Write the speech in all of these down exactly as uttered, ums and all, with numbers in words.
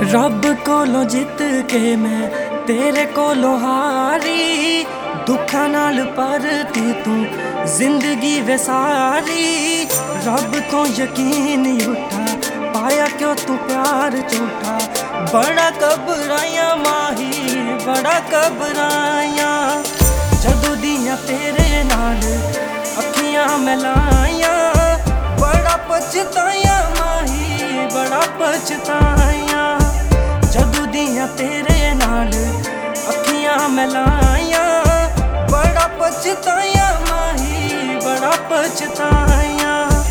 रब कोलों जित के मैं तेरे कोलों हारी, दुखा नाल परती तू जिंदगी वे सारी। रब तो यकीन उठा पाया क्यों तू प्यार झूठा, बड़ा घबराया माही बड़ा घबराया। जदों दियां तेरे नाल अखियां मिलाया, बड़ा पछताया माही बड़ा पछताया। जदों दियां तेरे नाल अखियां मिलाया, बड़ा पछताया माही बड़ा पछताया।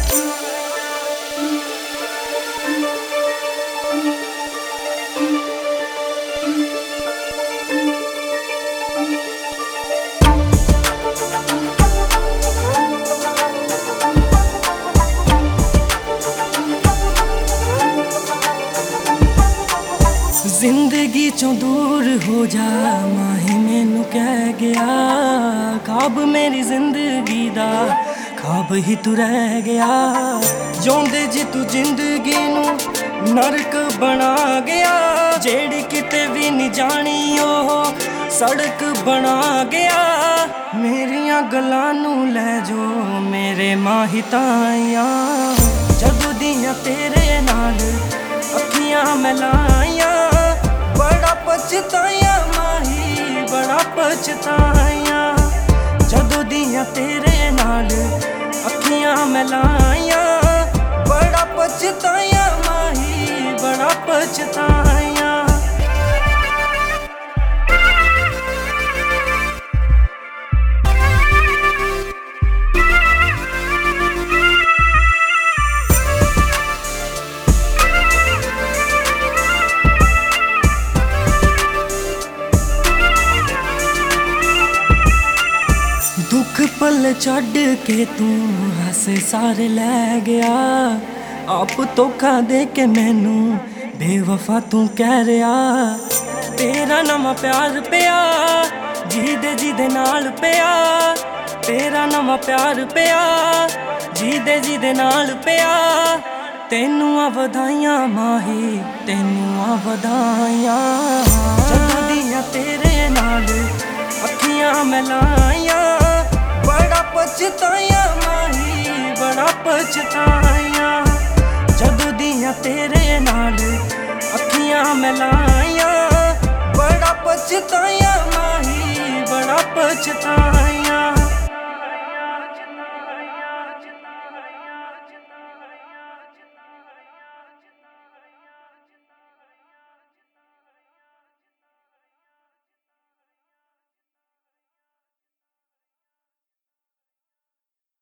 जिंदगी चों दूर हो जा माही मैनू कह गया, ख्वाब मेरी जिंदगी दा ख्वाब ही तू रह गया। जोंदे जी तू जिंदगी नू नरक बना गया, जेड़ी किते भी नहीं जानी ओह सड़क बना गया। मेरियां गल्लां नू लै जो मेरे माही ताइया, जदों दियां तेरे नाल अखियां मिलाया, बड़ा पछताया माही बड़ा पछताया। जदों दियां तेरे नाल अखियां मिलाया, बड़ा पछताया माही बड़ा पछताया। दुख पल छड्ड के तू हसे सारे लै गया, आप धोखा दे के मैनू बेवफा तू कह रहा। तेरा नवा प्यार पिया जीदे जीदे नाल पिया, तेरा नवा प्यार पिया जीदे जीदे नाल पिया। तेनू आ वधाइयां माही तेनू आ वधाइयां। जदों दियां तेरे नाल अखियां मिलाया, बड़ा पछताया माही बड़ा पछताया। जदों दियां तेरे नाल अखियां मिलाया, बड़ा पछताया माही बड़ा पछताया।